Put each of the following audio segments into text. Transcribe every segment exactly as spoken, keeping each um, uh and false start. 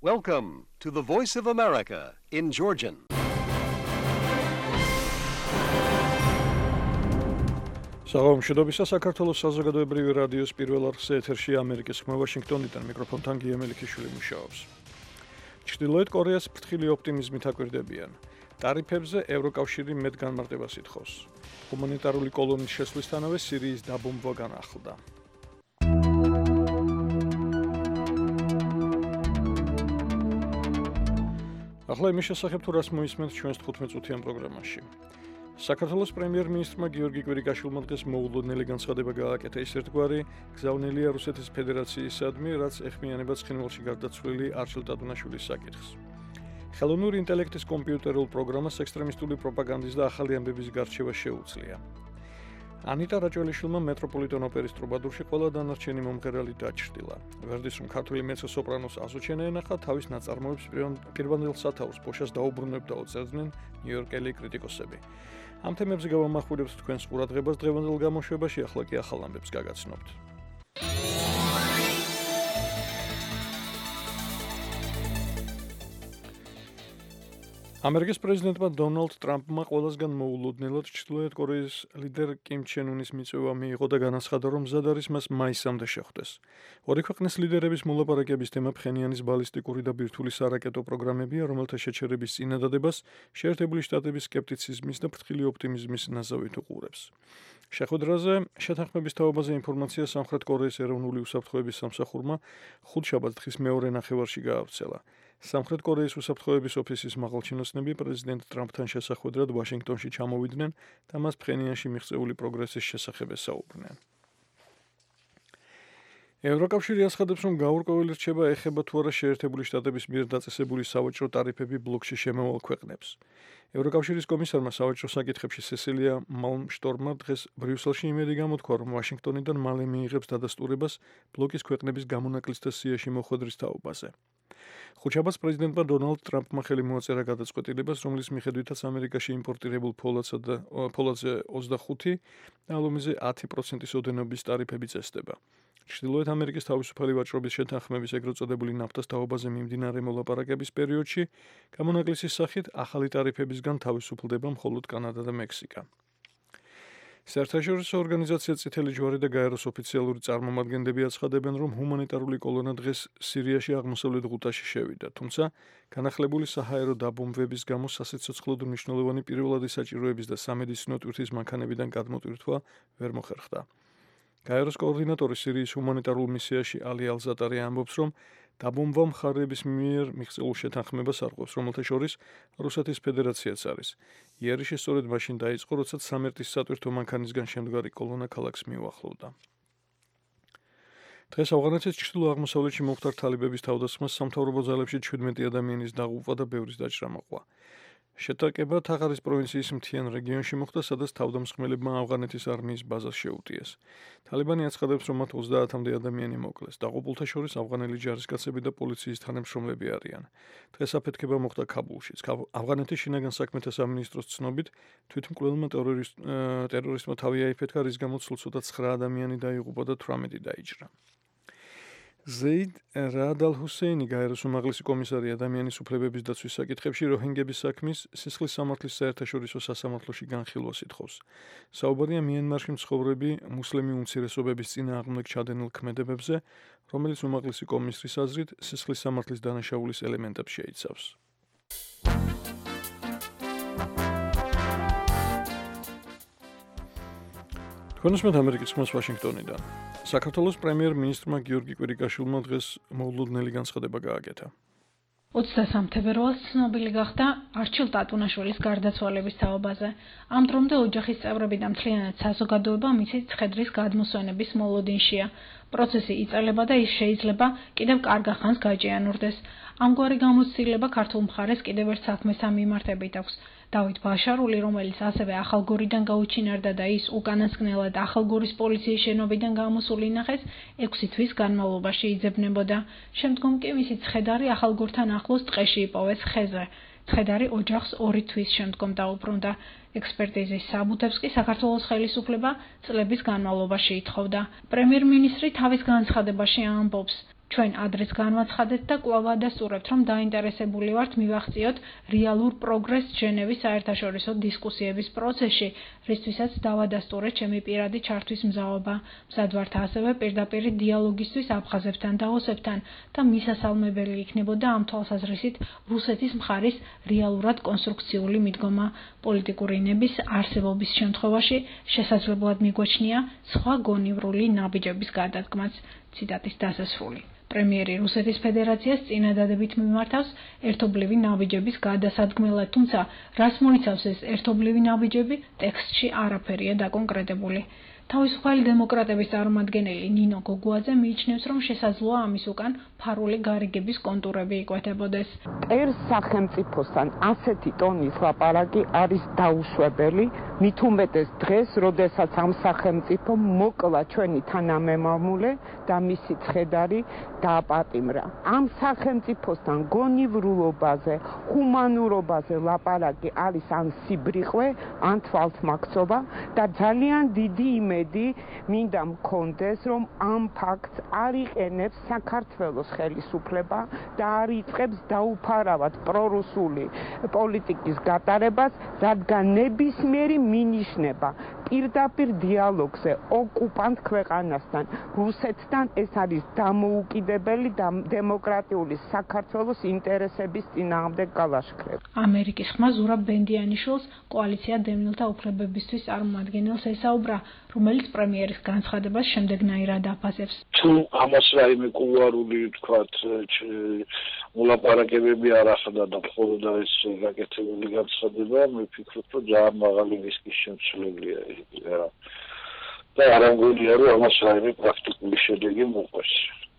Welcome to the Voice of America in Georgian. Საღამომშვიდობისა საქართველოს საზოგადოებრივი რადიოს პირველ არხზე ეთერში ამერიკის ხმა ვაშინგტონიდან მიკროფონთან გია მელიქიშვილი მუშაობს. ჩრდილოეთ კორეას ფრთხილი ოპტიმიზმით აკვირდებიან. ტარიფებზე ევროკავშირი მეტ განმარტებას ითხოვს. ჰუმანიტარული კოლონის შესვლისთანავე სირიის დაბომბვა განახლდა. ახლა იმის შესახებ თუ რას მოისმენთ ჩვენს თხუთმეტ წუთიან პროგრამაში. საქართველოს პრემიერ-მინისტრმა გიორგი კვირიკაშვილმა დღეს მოულოდნელი განცხადება გააკეთა, ის ერთგვარი გზავნილია რუსეთის ფედერაციისადმი, რაც ეხმიანება ცხინვალში გარდაცვლილი არჩილ ტატუნაშვილის საკითხს. ხელოვნური ინტელექტის კომპიუტერულ პროგრამას ექსტრემისტული პროპაგანდის და ახალი ამბების გარჩევა შეუძლია. ანიტა რაჭველიშვილმა მეტროპოლიტენ ოპერის ტრუბადურში ყველა დანარჩენი მომღერალი დაჩრდილა. ვერდის რომ ქართული მეცო-სოპრანოს აზოჩენა ენახა, თავის ნაწარმოებს პირვანდელ სათაურს ბოშას დაუბრუნებდა ოწერდნენ ნიუ-იორკელი კრიტიკოსები. ამ თემებზე გავამახვილებთ თქვენს ყურადღებას დღევანდელ გამოშვებაში, ახლა კი ახალ ამბებს გაგაცნობთ. ამერიკის პრეზიდენტმა დონალდ ტრამპმა ყველასგან მოულოდნელად ჩრდილოეთ კორეის ლიდერ კიმ ჩენ უნის მიწვევა მიიღო და განაცხადა, რომ მზად არის მას მაისამდე შეხვდეს. ორი ქვეყნის ლიდერების მოლაპარაკების თემა ფხენიანის ბალისტიკური და ბირთვული სარაკეტო პროგრამებია, რომელთა შეჩერების წინადადებას შეერთებული შტატების სკეპტიციზმის და ფრთხილი ოპტიმიზმის ნაზავით უყურებს. შეხვედრაზე შეთანხმების თაობაზე ინფორმაცია სამხრეთ კორეის ეროვნული უსაფრთხოების სამსახურმა ხუთშაბათს დღის მეორე ნახევარში გაავრცელა. სამხრეთ კორეის უსაფრთხოების ოფისის მაღალჩინოსნები პრეზიდენტ ტრამპთან შესახვედრად ვაშინგტონში ჩამოვიდნენ და მას ფხენიანში მიღწეული პროგრესის შესახებ ესაუბრნენ. ევროკავშირი აცხადებს, რომ გაურკვეველი რჩება ეხება თუ არა შეერთებული შტატების მიერ დაწესებული სავაჭრო ტარიფები ბლოკში შემავალ ქვეყნებს. ევროკავშირის კომისარმა სავაჭრო საკითხებში სესილია მალმშტორმმა დღეს ბრიუსელში იმედი გამოთქვა, რომ ვაშინგტონიდან მალე მიიღებს დადასტურებას ბლოკის ქვეყნების გამონაკლისთა სიაში მოხვედრის თაობაზე. ხუთშაბათს პრეზიდენტმა დონალდ ტრამპმა ხელი მოაწერა გადაწყვეტილებას, რომლის მიხედვითაც ამერიკაში იმპორტირებულ ფოლადსა და ფოლადზე ოცდახუთი და ალუმინზე ათი პროცენტის ოდენობის ტარიფები წესდება. ჩრდილოეთ ამერიკის თავისუფალი ვაჭრობის შეთანხმების ეგრეთ წოდებული ნაფტას თაობაზე მიმდინარე მოლაპარაკების პერიოდში გამონაკლისის სახით ახალი ტარიფებისგან თავისუფლდება მხოლოდ კანადა და მექსიკა. საერთაშორისო ორგანიზაცია წითელი ჯვარი და გაეროს ოფიციალური წარმომადგენლები აცხადებენ, რომ ჰუმანიტარული კოლონა დღეს სირიაში აღმოსავლეთ ღუტაში შევიდა, თუმცა განახლებული საჰაერო დაბომბვების გამო სასიცოცხლოდ მნიშვნელოვანი პირველადი საჭიროების და სამედიცინო ტვირთის მანქანებიდან გადმოტვირთვა ვერ მოხერხდა. გაეროს კოორდინატორი სირიის ჰუმანიტარულ მისიაში ალი ალზატარი ამბობს, რომ დაბომბვა მხარეების მიერ მიღწეულ შეთანხმებას არღვევს, რომელთა შორის რუსეთის ფედერაციაც არის. იერიში სწორედ მაშინ დაიწყო, როდესაც სამერტის სატვირთო მანქანისგან შემდგარი კოლონა ქალაქს მიუახლოვდა. დღეს ავღანეთის ჩრდილო-აღმოსავლეთში მომხდარ თალიბების თავდასხმას სამთავრობო ძალებში ჩვიდმეტი ადამიანის დაღუპვა და ბევრის დაჭრა მოყვა. შეტაკება თაღარის პროვინციის მთიან რეგიონში მოხდა, სადაც თავდამსხმელებმა ავღანეთის არმიის ბაზას შეუტიეს. თალიბანი აცხადებს, რომ მათ ოცდაათამდე ადამიანი მოკლეს. დაღუპულთა შორის ავღანელი ჯარისკაცები და პოლიციის თანამშრომლები არიან. დღეს აფეთქება მოხდა ქაბულშიც. ავღანეთის შინაგან საქმეთა სამინისტროს ცნობით, თვითმკვლელმა ტერორისტმა თავი აიფეთქა, რის გამოც სულ ცოტა ცხრა ადამიანი დაიღუპა და თვრამეტი დაიჭრა. ზეიდ რაად ალ-ჰუსეინი, გაეროს უმაღლესი კომისარი ადამიანის უფლებების დაცვის საკითხებში როჰინგების საქმის სისხლის სამართლის საერთაშორისო სასამართლოში განხილვას ითხოვს. საუბარია მიანმარში მცხოვრები მუსლიმი უმცირესობების წინააღმდეგ ჩადენილ ქმედებებზე, რომელიც უმაღლესი კომისრის აზრით სისხლის სამართლის დანაშაულის ელემენტებს შეიცავს. თქვენსმეთ ამერიკის ხმას ვაშინგტონიდან. საქართველოს პრემიერ-მინისტრმა გიორგი კვირიკაშვილმა დღეს მოულოდნელი განცხადება გააკეთა. ოცდასამი თებერვალს ცნობილი გახდა არჩილ ტატუნაშვილის გარდაცვალების თაობაზე. ამ დრომდე ოჯახის წევრები და მთლიანად საზოგადოება მისი ცხედრის გადმოსვენების მოლოდინშია. პროცესი იწელება და ის შეიძლება კიდევ კარგ ხანს გაჭიანურდეს. ამგვარი გამოცდილება ქართულ მხარეს კიდევ ერთ საქმეს ამიმართებით აქვს. დავით ბაშარული, რომელიც ასევე ახალგორიდან გაუჩინარდა და ის უკანასკნელად ახალგორის პოლიციის შენობიდან გამოსულ ინახეს ექვსი თვის განმავლობაში იძებნებოდა. შემდგომ კი მისი ცხედარი ახალგორთან ახლოს ტყეში იპოვეს ხეზე. ცხედარი ოჯახს ორი თვის შემდგომ დაუბრუნდა. ექსპერტიზის საბუთებს კი საქართველოს ხელისუფლება წლების განმავლობაში ითხოვდა. პრემიერ-მინისტრი თავის განცხადებაში ამბობს, ჩვენ ადრეს განვაცხადეთ და კვლავ ადასტურებთ, რომ დაინტერესებული ვართ მივახციოთ რეალურ პროგრესს ჟენევის საერთაშორისო დისკუსიების პროცესში, რისთვისაც დავადასტურეთ ჩემი პირადი ჩართვის მზაობა. მზად ვართ ასევე პირდაპირ დიალოგისთვის აფხაზებთან და ოსებთან და მისასალმებელი იქნებოდა ამ თვალსაზრისით რუსეთის მხარის რეალურად კონსტრუქციული მიდგომა. პოლიტიკური ნების არსებობის შემთხვევაში შესაძლებლად მიგვაჩნია სხვა გონივრული ნაბიჯების გადადგმაც. ციტატის დასასრული. პრემიერი რუსეთის ფედერაციას წინადადებით მიმართავს ერთობლივი ნაბიჯების გადასადგმელად, თუმცა რას მოიცავს ეს ერთობლივი ნაბიჯები, ტექსტში არაფერია დაკონკრეტებული. თავისუფალი დემოკრატების წარმომადგენელი ნინო გოგუაძე მიიჩნევს, რომ შესაძლოა ამის უკან ფარული გარიგების კონტურები იკვეთებოდეს. მტერს სახელმწიფოსთან ასეთი ტონის ლაპარაკი არის დაუშვებელი, მით უმეტეს დღეს, როდესაც ამ სახელმწიფომ მოკლა ჩვენი თანამემამულე და მისი ცხედარი დააპატიმრა. ამ სახელმწიფოსთან გონივრულობაზე, ჰუმანურობაზე ლაპარაკი არის ან სიბრიყვე, ან თვალთმაქცობა და ძალიან დიდი იმედი მინდა მქონდეს, რომ ამ ფაქტს არ იყენებს საქართველოს ხელისუფლება და არ იწყებს დაუფარავად პრორუსული პოლიტიკის გატარებას, რადგან ნებისმიერი მინიშნება პირდაპირ დიალოგზე ოკუპანტ ქვეყანასთან, რუსეთთან ეს არის დამოუკიდებელი და დემოკრატიული საქართველოს ინტერესების წინააღმდეგ გალაშქრება. ამერიკის ხმა ზურაბ ბენდიანიშვილს კოალიცია დევნილთა უფლებებისთვის წარმომადგენელს ესაუბრა, რომელიც პრემიერის განცხადებას შემდეგნაირად აფასებს. თუ ამას რაიმე კულუარული თქვათ მოლაპარაკებები არ ახდა და მხოლოდ ეს გაკეთებული განცხადება, მე ვფიქრობ, რომ ძალიან მაღალი რისკის შემცველია ეს. და არ ამგონია, რომ ამას რაიმე პრაქტიკული შედეგი მოყვეს.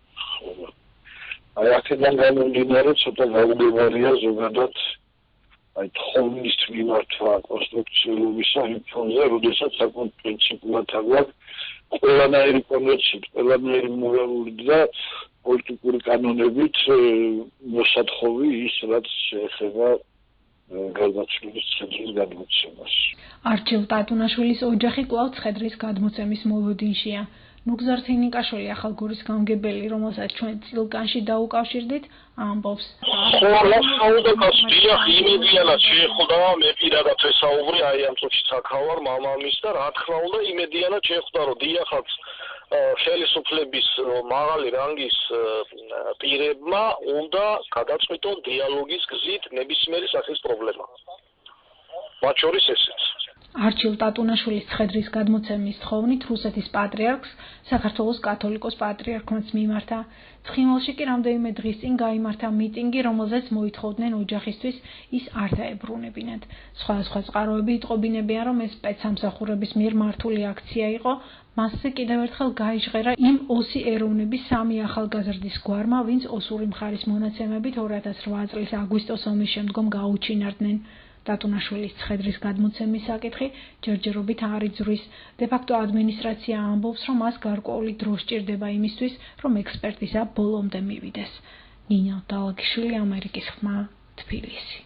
აი აქედან გამომდინარე, ცოტა გაუგებარია ზოგადად აი თხოვნით მიმართვა კონსტრუქციულობისა იმ ფონზე, როდესაც საკმაოდ პრინციპულად აგვაქვს ყველანაირი კონვენციით, ყველანაირი მორალური და პოლიტიკური კანონებით მოსათხოვი ის, რაც შეეხება გარდაცვლილის ცედრის გადმოცემას. არჩილ ტატუნაშვილის ოჯახი კვლავ ცხედრის გადმოცემის მოლოდინშია. ნუგზარ თინიკაშვილი ახალგორის გამგებელი, რომელსაც ჩვენ წილკანში დაუკავშირდით, ამბობს. ხო, ახალდა კაცია, იმედიანად შეხვდა, მე პირადად ვესაუბრე, აი ამ წუთში საკრავარ მამამის და რა თქმა უნდა, იმედიანად შეხვდა, რომ დიახაც ხელისუფლების მაღალი რანგის პირებმა უნდა გადაწყვიტონ დიალოგის გზით ნებისმიერი სახის პრობლემა. მათ შორის ესეც. არჩილ ტატუნაშვილის ცხედრის გადმოცემის თხოვნით რუსეთის პატრიარქს საქართველოს კათოლიკოს პატრიარქმაც მიმართა. ცხინვალში კი რამდენიმე დღის წინ გაიმართა მიტინგი, რომელზეც მოითხოვდნენ ოჯახისთვის ის არ დაებრუნებინათ. სხვადასხვა წყაროები იტყობინებიან, რომ ეს სპეცსამსახურების მიერ მართული აქცია იყო. მასზე კიდევ ერთხელ გაიჟღერა იმ ოსი ეროვნების სამი ახალგაზრდის გვარმა, ვინც ოსური მხარის მონაცემებით ორი ათას რვა წლის აგვისტოს ომის შემდგომ გაუჩინარდნენ. ტატუნაშვილის ცხედრის გადმოცემის საკითხი ჯერჯერობით არ იძვრის. დე-ფაქტო ადმინისტრაცია ამბობს, რომ მას გარკვეული დრო სჭირდება იმისთვის, რომ ექსპერტიზა ბოლომდე მივიდეს. ნინო დალაგიშვილი, ამერიკის ხმა, თბილისი.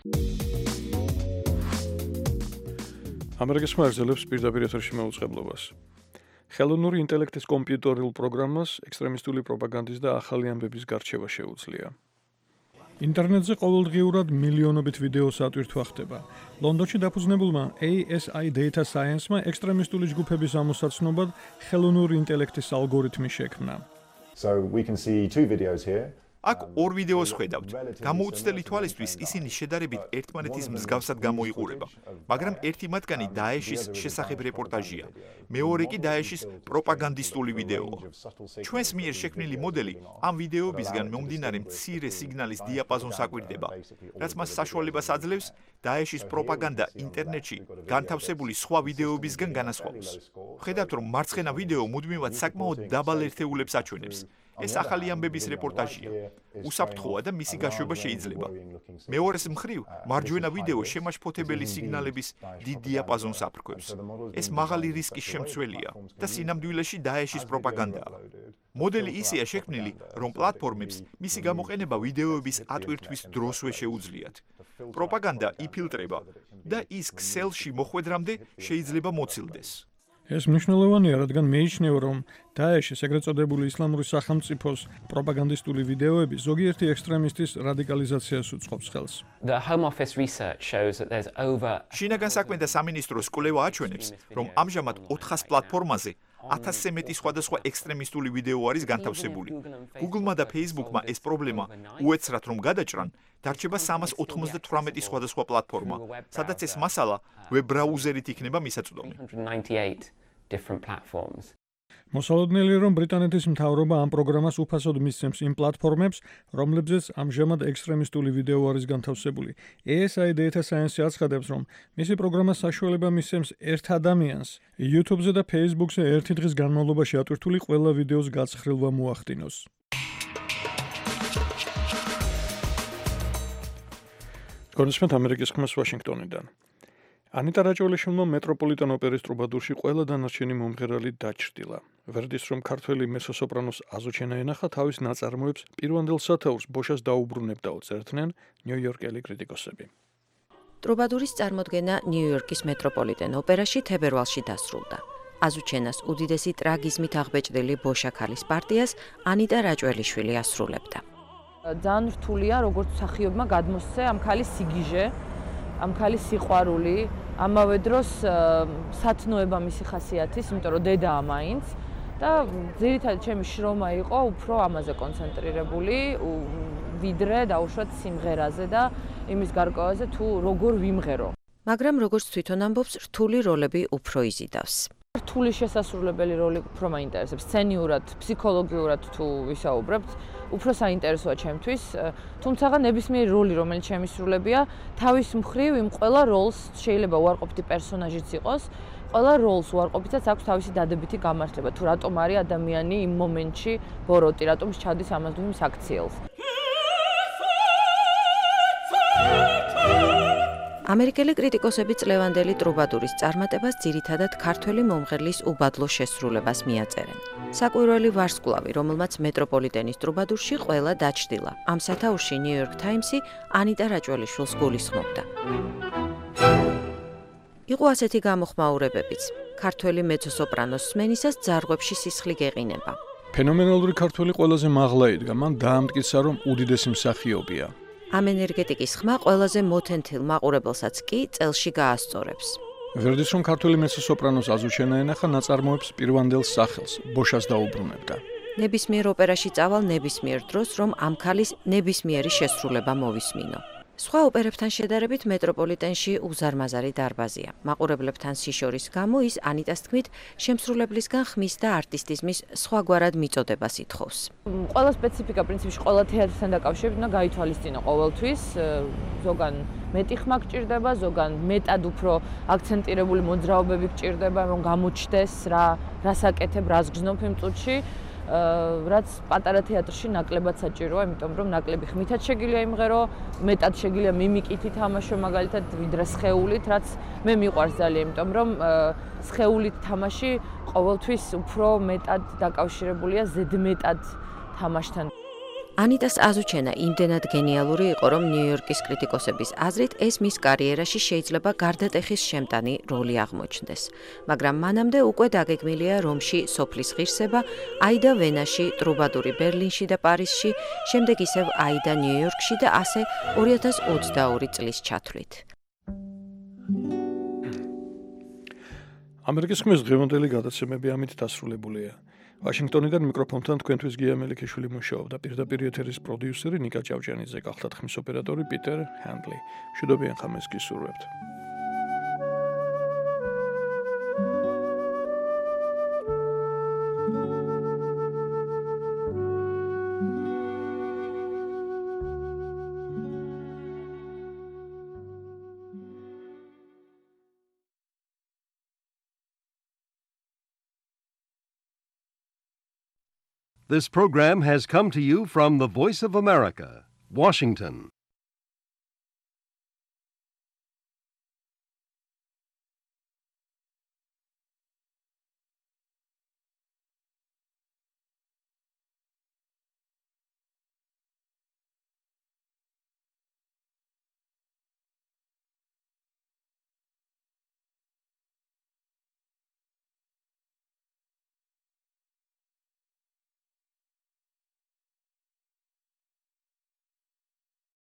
ამერიკის ხმა აგრძელებს პირდაპირ ეთერში მეუწყებლობას. ხელოვნური ინტელექტის კომპიუტერულ პროგრამას ექსტრემისტული პროპაგანდის და ახალი ამბების გარჩევა შეუძლია. ინტერნეტზე ყოველდღიურად მილიონობით ვიდეო სატვირთვა ხდება. ლონდონში დაფუძნებულმა A S I Data Science-მა ექსტრემისტული ჯგუფების ამოსაცნობად ხელოვნური ინტელექტის ალგორითმი შექმნა. So we can see two videos here. აქ ორ ვიდეოს ხედავთ. გამოუცდელი თვალისთვის ისინი შედარებით ერთმანეთის მსგავსად გამოიყურება, მაგრამ ერთი მათგანი დაეშის შესახებ რეპორტაჟია, მეორე კი დაეშის პროპაგანდისტული ვიდეოა. ჩვენს მიერ შექმნილი მოდელი ამ ვიდეოებისგან მომდინარე მცირე სიგნალის დიაპაზონს აკვირდება, რაც მას საშუალებას აძლევს დაეშის პროპაგანდა ინტერნეტში განთავსებული სხვა ვიდეოებისგან განასხვავოს. ხედავთ, რომ მარცხენა ვიდეო მუდმივად საკმაოდ დაბალ ერთეულებს აჩვენებს. ეს ახალი ამბების რეპორტაჟია. უსაფრთხოა და მისი გაშვება შეიძლება. მეორეს მხრივ, მარჯვენა ვიდეო შემაშფოთებელი სიგნალების დიდ დიაპაზონს აფრქვევს. ეს მაღალი რისკის შემცველია და სინამდვილეში დაეშის პროპაგანდაა. მოდელი ისეა შექმნილი, რომ პლატფორმებს მისი გამოყენება ვიდეოების ატვირთვის დროსვე შეუძლიათ. პროპაგანდა იფილტრება და ის ქსელში მოხვედრამდე შეიძლება მოცილდეს. ეს მნიშვნელოვანია, რადგან მეიჩნევა, რომ დაეშის ეგრეთ წოდებული ისლამური სახელმწიფოს პროპაგანდისტული ვიდეოები ზოგიერთი ექსტრემისტის რადიკალიზაციას უწყობს ხელს. The Home Office research shows that there's over შინაგან საქმეთა სამინისტროს კვლევა აჩვენებს, რომ ამჟამად ოთხას პლატფორმაზე ათასზე მეტი სხვადასხვა ექსტრემისტული ვიდეო არის განთავსებული. Google-მა და Facebook-მა ეს პრობლემა უეცრად რომ გადაჭრან, დარჩება სამას ოცდამეთი სხვადასხვა პლატფორმა, სადაც ეს მასალა ვებ-ბრაუზერით იქნება მისაწვდომი. different platforms. მოსალოდნელია, რომ ბრიტანეთის მთავრობა ამ პროგრამას უფასოდ მისცემს იმ პლატფორმებს, რომლებზეც ამჟამად ექსტრემისტული ვიდეო არის განთავსებული. A S I Data Science აცხადებს, რომ მისი პროგრამა საშუალება მისცემს ერთ ადამიანს YouTube-ზე და Facebook-ზე ერთი დღის განმავლობაში ატვირთული ყველა ვიდეოს გაცხრილვა მოახდინოს. კონსპექტ ამერიკის ხმას ვაშინგტონიდან. ანიტა რაჭველიშვილმა მეტროპოლიტენ ოპერის ტრუბადურში ყველა დანარჩენი მომღერალი დაჩრდილა. ვერდის რომ ქართველი მესოსოპრანოს აზოჩენა ენახა თავის ნაწარმოებს პირვანდელ სათაურს ბოშას დაუბრუნებდაო წერდნენ ნიუ-იორკელი კრიტიკოსები. ტრუბადურის წარმოდგენა ნიუ-იორკის მეტროპოლიტენ ოპერაში თებერვალში დასრულდა. აზოჩენას უდიდესი ტრაგიზმით აღბეჭდილი ბოშა ქალის პარტიას ანიტა რაჭველიშვილი ასრულებდა. ძალიან რთულია როგორც მსახიობმა გადმოსცე ამ ქალის სიგიჟე, ამ ქალის სიყვარული, ამავე დროს სათნოება მისი ხასიათის, იმიტომ რომ დედაა მაინც და ძირითადად ჩემი შრომა იყო უფრო ამაზე კონცენტრირებული, ვიდრე დაუშვათ სიმღერაზე და იმის გარკვევაზე თუ როგორ ვიმღერო. მაგრამ როგორც თვითონ ამბობს, რთული როლები უფრო იზიდავს. რთული შესასრულებელი როლი უფრო მაინტერესებს, სცენიურად, ფსიქოლოგიურად თუ ვისაუბრებთ, უფრო საინტერესოა ჩემთვის, თუმცა ნებისმიერი როლი, რომელიც შემისრულებია, თავის მხრივ იმ ყველა როლს შეიძლება უარყოფითი პერსონაჟიც იყოს, ყველა როლს უარყოფითაც აქვს თავისი დადებითი გამართლება, თუ რატომ არის ადამიანი იმ მომენტში ბოროტი, რატომ ჩადის ამას თუ იმ აქციელს. ამერიკელი კრიტიკოსები წლევანდელი ტრუბადურის წარმატებას ძირითადად ქართველი მომღერლის უბადლო შესრულებას მიაწერენ. საკვირველი ვარსკვლავი, რომელმაც მეტროპოლიტენის ტრუბადურში ყველა დაჩრდილა. ამ სათაურში ნიუ-იორკ ტაიმსი ანიტა რაჭველიშვილს გულისხმობდა. იყო ასეთი გამოხმაურებებიც. ქართველი მეცო-სოპრანოს სმენისას ძარღვებში სისხლი გეყინება. ფენომენალური ქართველი ყველაზე მაღლა იდგა, მან დაამტკიცა, რომ უდიდესი მსახიობია. ამ ენერგეტიკის ხმა ყველაზე მოთენთილ მაყურებელსაც კი წელში გაასწორებს. ვერდის რომ ქართველი მეცო-სოპრანოს აზოჩენა ენახა ნაწარმოებს პირვანდელ სახელს, ბოშას დაუბრუნებდა. ნებისმიერ ოპერაში წავალ ნებისმიერ დროს, რომ ამ ქალის ნებისმიერი შესრულება მოვისმინო. სხვა ოპერებთან შედარებით მეტროპოლიტენში უზარმაზარი დარბაზია. მაყურებლებთან სიშორის გამო ის ანიტას თქმით, შემსრულებლისგან ხმის და არტისტიზმის სხვაგვარად მიწოდებას ითხოვს. ყველა სპეციფიკა პრინციპში ყველა თეატრთან დაკავშირებით უნდა გაითვალისწინო ყოველთვის, ზოგან მეტი ხმა გჭირდება, ზოგან მეტად უფრო აქცენტირებული მოძრაობები გჭირდება, რომ გამოჩნდეს რა რასაკეთებ, რას გრძნობ იმ წუთში. რაც პატარა თეატრში ნაკლებად საჭიროა, იმიტომ რომ ნაკლები ხმითაც შეგიძლია იმღერო, მეტად შეგიძლია მიმიკით ითამაშო, მაგალითად ვიდრე სხეულით, რაც მე მიყვარს ძალიან, იმიტომ რომ სხეულით თამაში ყოველთვის უფრო მეტად დაკავშირებულია ზედმეტად თამაშთან. ანიტას აზოჩენა იმდენად გენიალური იყო, რომ ნიუ-იორკის კრიტიკოსების აზრით ეს მის კარიერაში შეიძლება გარდატეხის შემტანი როლი აღმოჩნდეს. მაგრამ მანამდე უკვე დაგეგმილია რომში სოფლის ღირსება, აიდა ვენაში, ტრუბადური ბერლინში და პარიზში, შემდეგ ისევ აიდა ნიუ-იორკში და ასე ორი ათას ოცდაორი წლის ჩათვლით. ამერიკის ხმის დღევანდელი გადაცემები ამით დასრულებულია. ვაშინგტონიდან მიკროფონთან თქვენთვის გია მელიქიშვილი მუშაობდა, პირდაპირ ეთერის პროდიუსერი ნიკა ჭავჭიანიძე, გახლდათ ხმის ოპერატორი პიტერ ჰენდლი. მშვიდობიან ხამეს გისურვებთ. This program has come to you from the Voice of America, Washington.